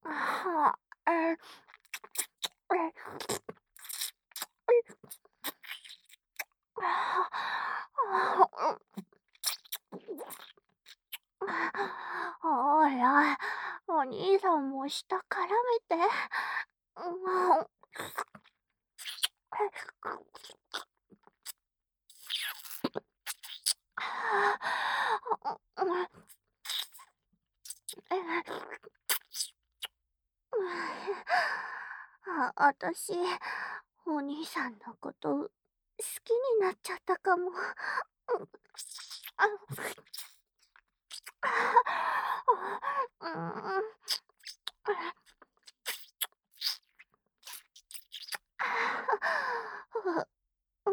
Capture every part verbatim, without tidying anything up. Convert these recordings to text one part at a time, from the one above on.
はあ、え、え、ほら、お兄さんも下絡めて。うん。あ、あたし、お兄さんのこと好きになっちゃったかも。うん。あ、うん。うん。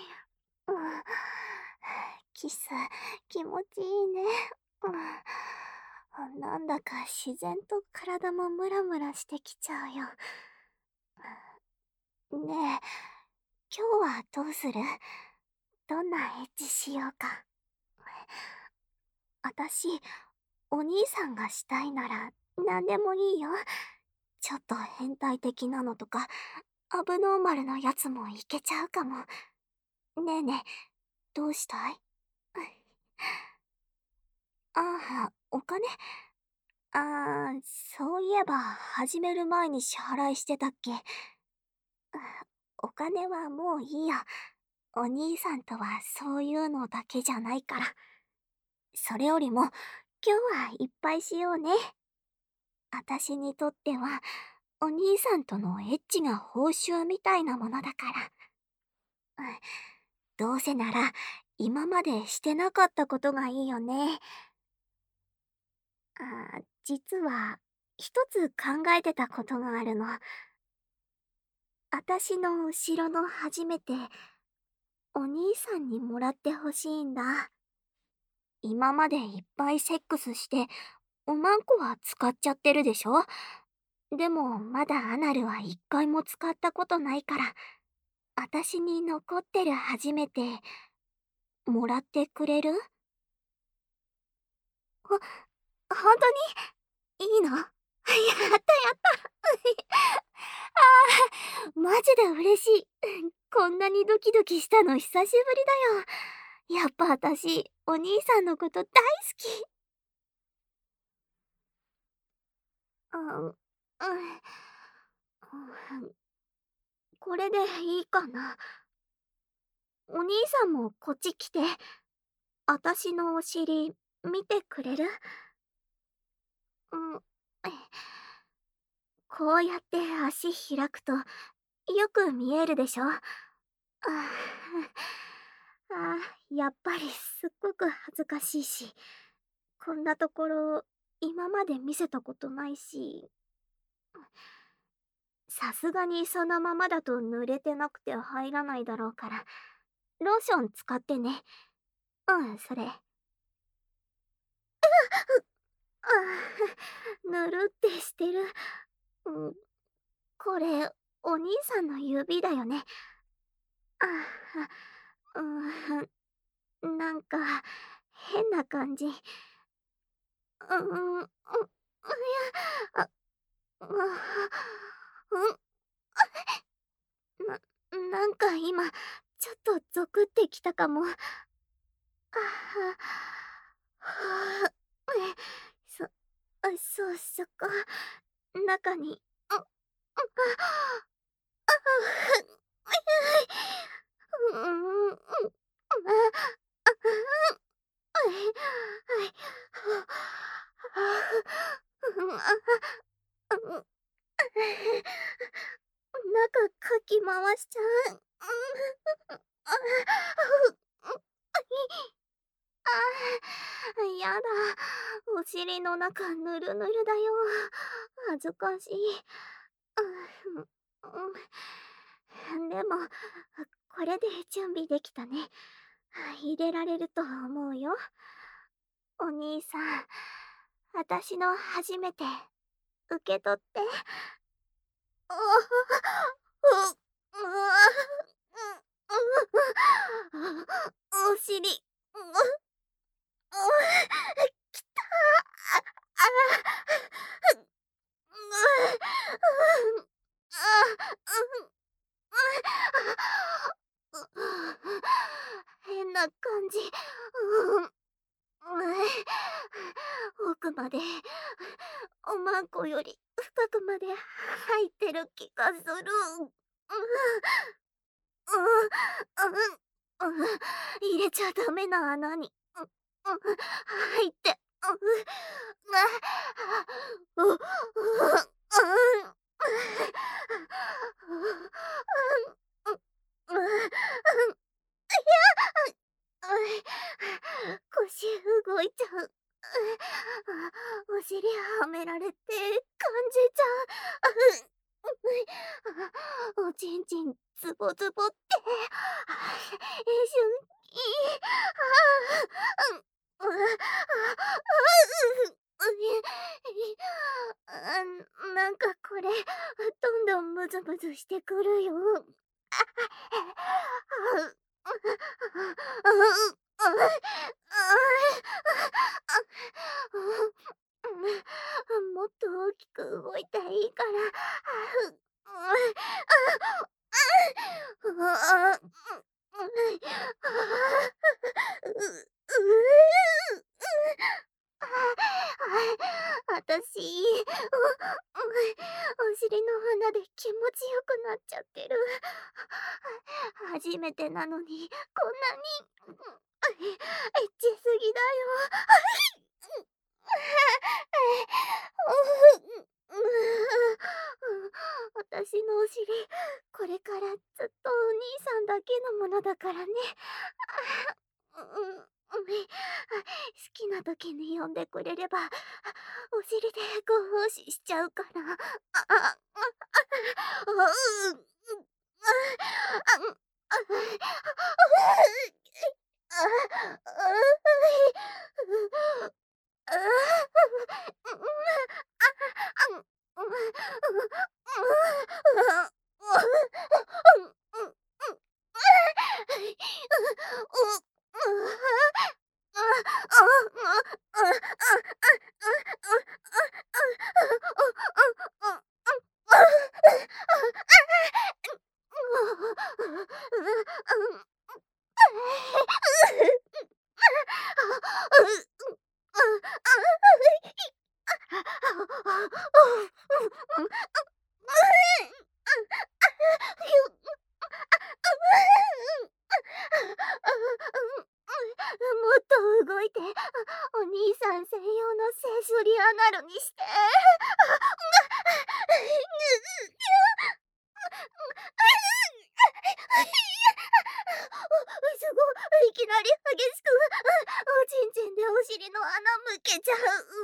キス、気持ちいいね。うん。なんだか自然と体もムラムラしてきちゃうよ。ねえ、今日はどうする？どんなエッチしようか。あたし、お兄さんがしたいなら何でもいいよ。ちょっと変態的なのとか、アブノーマルなやつもいけちゃうかも。ねえねえ、どうしたい？ああ、お金？ああ、そういえば始める前に支払いしてたっけ？お金はもういいよ。お兄さんとはそういうのだけじゃないから。それよりも、今日はいっぱいしようね。あたしにとっては、お兄さんとのエッチが報酬みたいなものだから。うん、どうせなら、今までしてなかったことがいいよね。あ、実は、一つ考えてたことがあるの。あたしの後ろの初めて、お兄さんにもらってほしいんだ。今までいっぱいセックスして、おまんこは使っちゃってるでしょ？でも、まだアナルは一回も使ったことないから、あたしに残ってる初めて、もらってくれる？ほ、ほんとに？いいの？やったやった。ああ、マジで嬉しい。こんなにドキドキしたの久しぶりだよ。やっぱあたし、お兄さんのこと大好き。うん、うん。これでいいかな。お兄さんもこっち来て。あたしのお尻、見てくれる？うん。こうやって足開くと、よく見えるでしょ？ああ、ああ、やっぱりすっごく恥ずかしいし、こんなところ、今まで見せたことないし、さすがにそのままだと濡れてなくて入らないだろうから、ローション使ってね。うん、それ。うわ、ああ、ぬるってしてる。うん、これ、お兄さんの指だよね。ああ、うん、なんか、変な感じ。ううん、うん、いや、あ、あ、うん、な、なんか今、ちょっとゾクってきたかも。あは、はあ、え、そ、あ、そう、そっか。中に、あ、あ、あ、あ、うん、うん、あ、あ、はい、はい、うん、あ、うん、中かき回しちゃう。うん、あ、あ、ああ、やだ。お尻の中ぬるぬるだよ。恥ずかしい。うん、うん、でも、これで準備できたね。入れられると思うよ。お兄さん、私の初めて、受け取って。ああ、う、うわ、う、う、お尻、う、う、きた。あ、あ、 奥まで、おまんこより深くまで入ってる気がする。うん。うん、うん、うん、入れちゃダメな穴に、うん、うん、入って、うん、う、う、う、うん、うん、うん、うん、いや、うん、腰動いちゃう。お尻はめられて感じちゃう。おちんちんズボズボって、一瞬、いあ、うん、うん、あ、なんかこれ、どんどんムズムズしてくるよ。もっと大きく動いていいから。あたし、お尻の穴で気持ちよくなっちゃってる。初めてなのに、こんなに、エッチすぎだよ。私のお尻、これからずっとお兄さんだけのものだからね。うん、好きな時に呼んでくれれば、お尻でご奉仕しちゃうから。あ、あ、あ、うん、もっと動いて、お兄さん専用のセーリアナルにして。すごい、いきなり激しく、おちんちんでお尻の穴向けちゃう。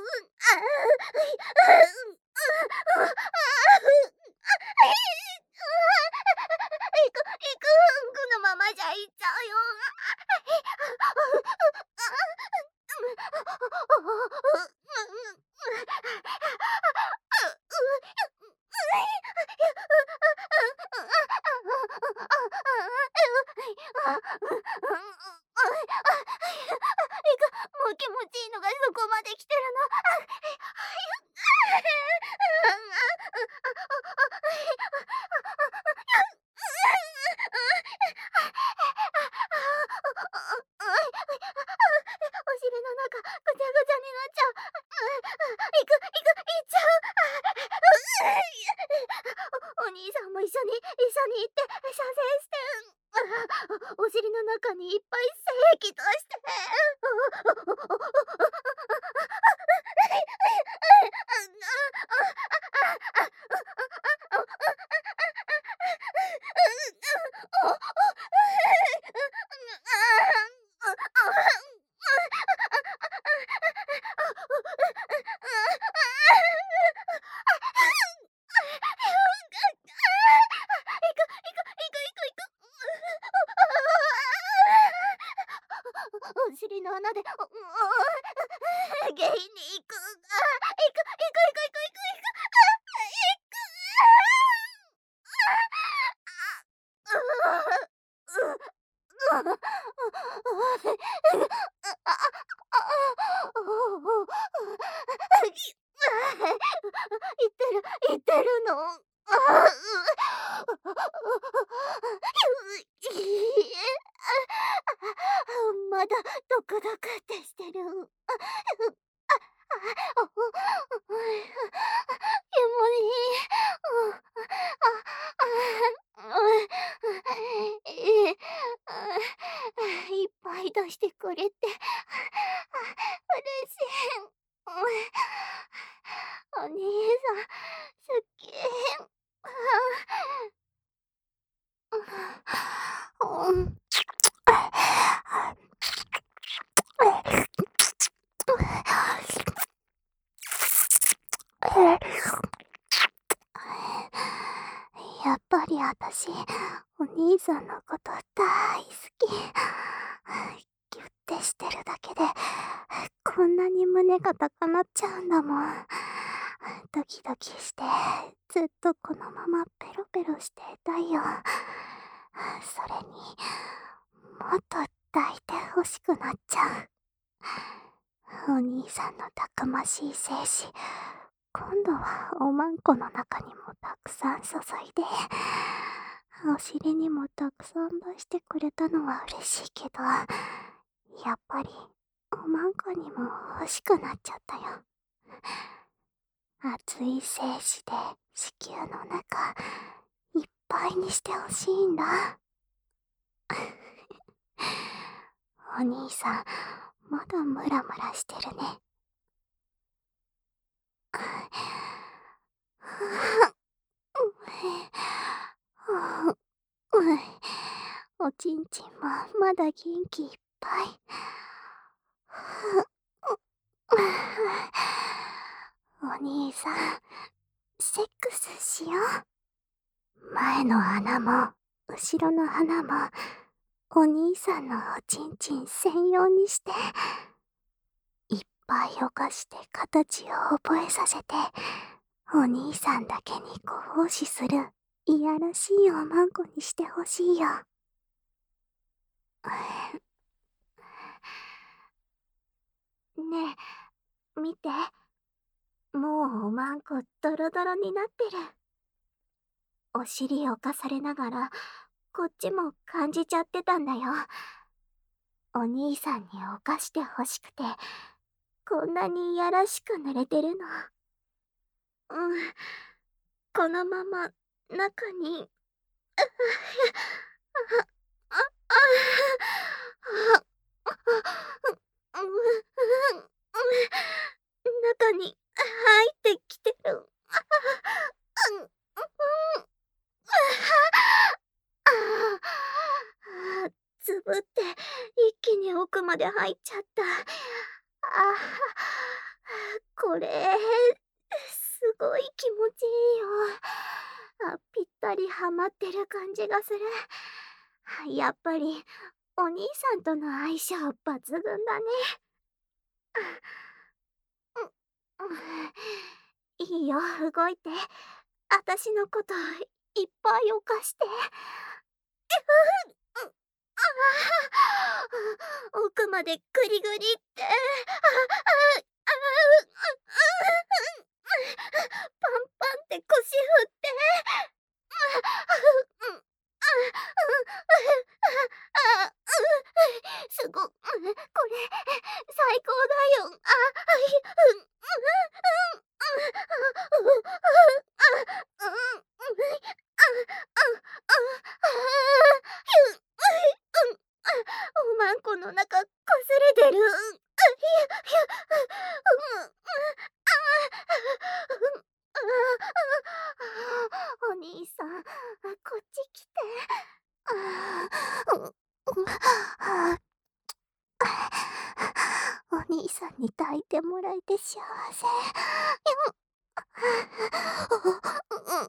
いく、いく、このままじゃいっちゃうよ。もう気持ちいいのがそこまで来てるお尻の中ぐちゃぐちゃになっちゃう。いく、いく、いっちゃう。お兄さんも一緒に、一緒に行って、射精して。お尻の中にいっぱい精液として。お尻の穴で、ゲイに行く。あ、行く、行く、行く、行く、行く、行く、行く。言ってる、言ってるの。まだドクドクってしてる。 あ、う、う、ゆもり、うん、あ、あ、あ、うん、ええ、あ、いっぱい出してくれて、あ、嬉しい。うん、お兄さん、すっげえ。ああ、うん。やっぱりあたし、お兄さんのことだいすき。ぎゅってしてるだけで、こんなに胸が高鳴っちゃうんだもん。ドキドキして、ずっとこのままペロペロしていたいよ。それに、もっと抱いて欲しくなっちゃう。お兄さんのたくましい精子、今度はおまんこの中にもたくさん注いで、お尻にもたくさん出してくれたのは嬉しいけど、やっぱりおまんこにも欲しくなっちゃったよ。熱い精子で子宮の中いっぱいにしてほしいんだ。お兄さん、まだムラムラしてるね。おちんちんもまだ元気いっぱい。お兄さん、セックスしよう。前の穴も後ろの穴もお兄さんのおちんちん専用にして、いっぱいおかして形を覚えさせて、お兄さんだけにご奉仕するいやらしいおまんこにしてほしいよ。ねえ、見て。もうおまんこドロドロになってる。お尻をかされながら、こっちも感じちゃってたんだよ。お兄さんに犯してほしくて、こんなにいやらしく濡れてるの。うん、このまま中に、あ、あ、あ、あ、う、う、う、中に入ってきてる。うん、うん、ああ、つぶって一気に奥まで入っちゃった。ああ、これ、すごい気持ちいいよ。あ、ぴったりはまってる感じがする。やっぱり、お兄さんとの相性抜群だね。うん、いいよ、動いて。あたしのこといっぱい犯して。うん、ああ、奥までグリグリって。あ、あ、あ、あ、パンパンって腰振って。うん、あ、あ、あ、すご、これ、最高だよ。あ、はい、うん、うん、うん、うん、あ、うん、あ、ひゅ、うん、おまんこの中こすれてる。あ、ひゅ、ひゅ、うん、あ、うん、あ、お兄さん、こっち来て。あ、うん、うん、お兄さんに抱いてもらえて幸せ。うん、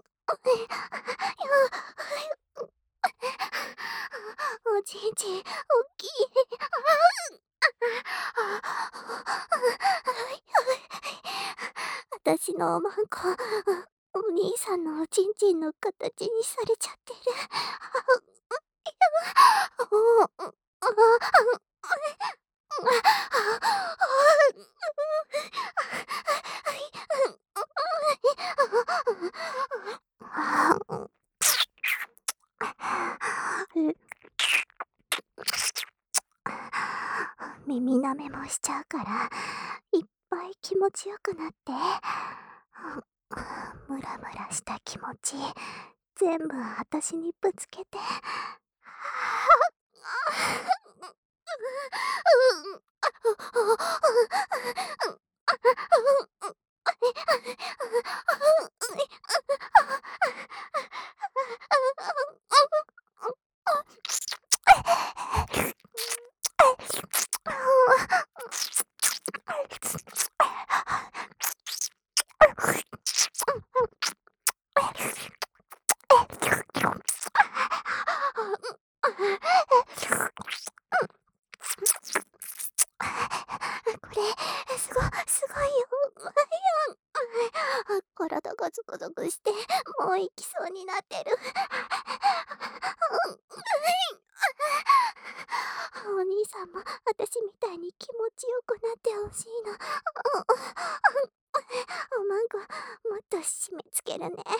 おちんちん、おっきい。あたしのおまんこ、お兄さんのおちんちんの形にされちゃってる。おお、耳舐めもしちゃうから、いっぱい気持ちよくなって。ムラムラした気持ち全部私にぶつけて。これ、すごすごいよ。体がゾクゾクして、もう行きそうになってる。お兄さんも私みたいに気持ちよくなってほしいの。おまんこ、もっと締め付けるね。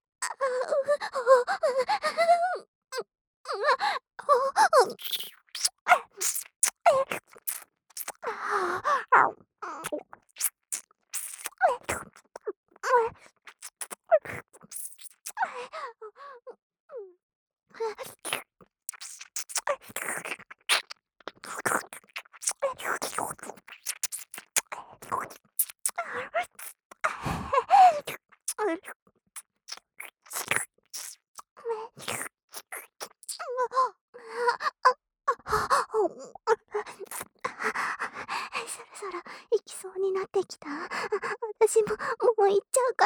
そろそろ行きそうになってきた。私ももう行っちゃうから。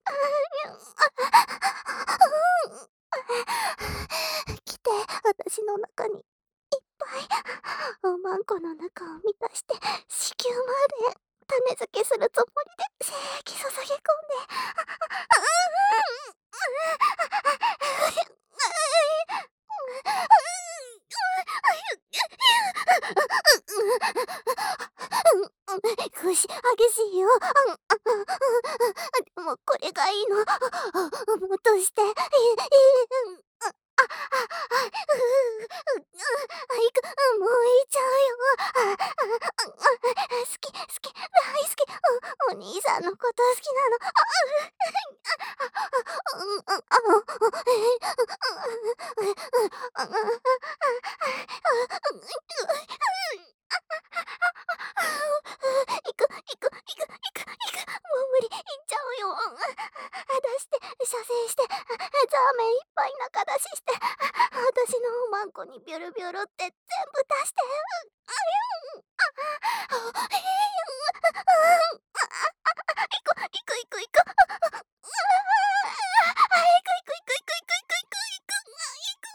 来て、私の中にいっぱいおまんこの中を満たして、子宮まで種付けするつもりで精液注ぎ込んで。よし、激しいよ。でもこれがいいの。もっとして。いい、いい、あ、あ、あ、あ、いく、もういっちゃうよ。好き、好き、大好き。お兄さんのこと好きなの。いく、いく、いく、いく、いく。もう無理、行っちゃうよ。出して、射精して、ザーメンいっぱい中出しして、私のおまんこにビョロビョロって全部出して。いく、いく、いく、いく。あ、いく、いく、いく、いく、いく、いく、いく、いく、いく、いく。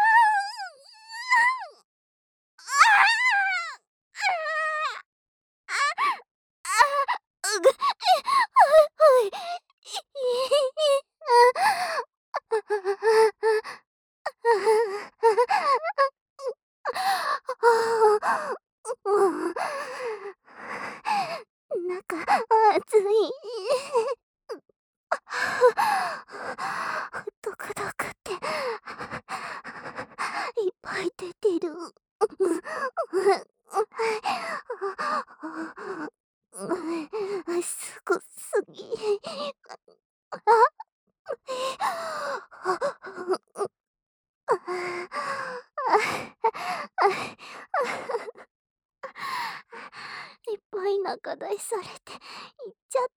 うぐ、はい、中、熱い。ドクドクっていっぱい出てる。すごすぎ。いっぱい中出しされて行っちゃった。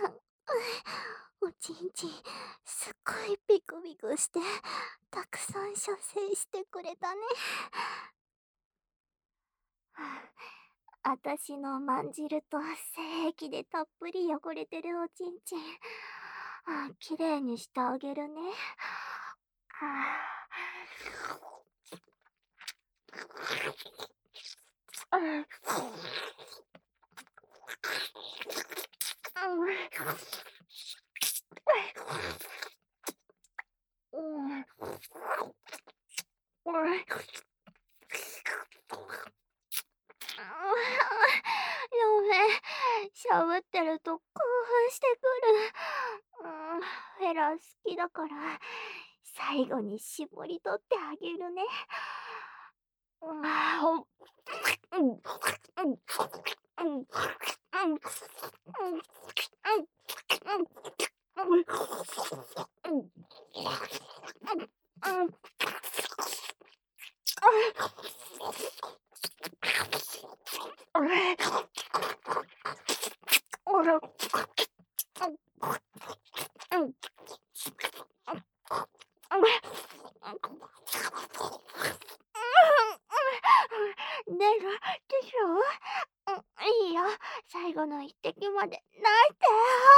おちんちんすっごいビクビクしてたくさん射精してくれたね。あたしのまんじると精液でたっぷり汚れてるおちんちん、あ、きれいにしてあげるね。ごめん、しゃぶってると興奮してくる。うん、フェラ好きだから最後に絞り取ってあげるね。うん、うん、うん、うん。 出るでしょう？いいよ、最後の一滴まで泣いて。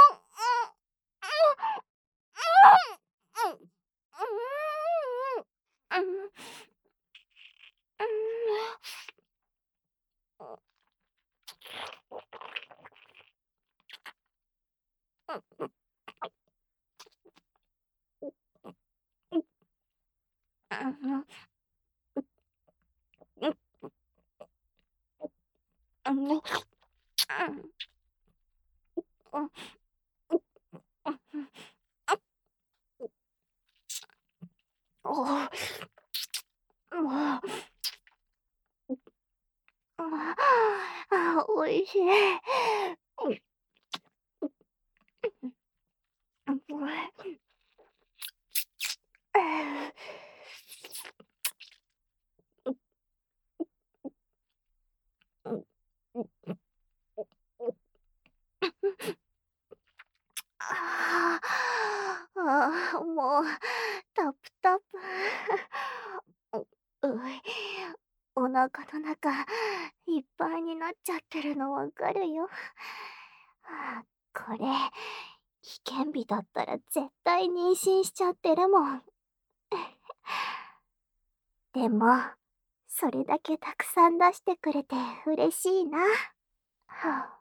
あ、おいしい。ああ、もうタプタプ。うい、お腹の中いっぱいになっちゃってるのわかるよ。これ、危険日だったら絶対妊娠しちゃってるもん。でも、それだけたくさん出してくれて嬉しいな。はあ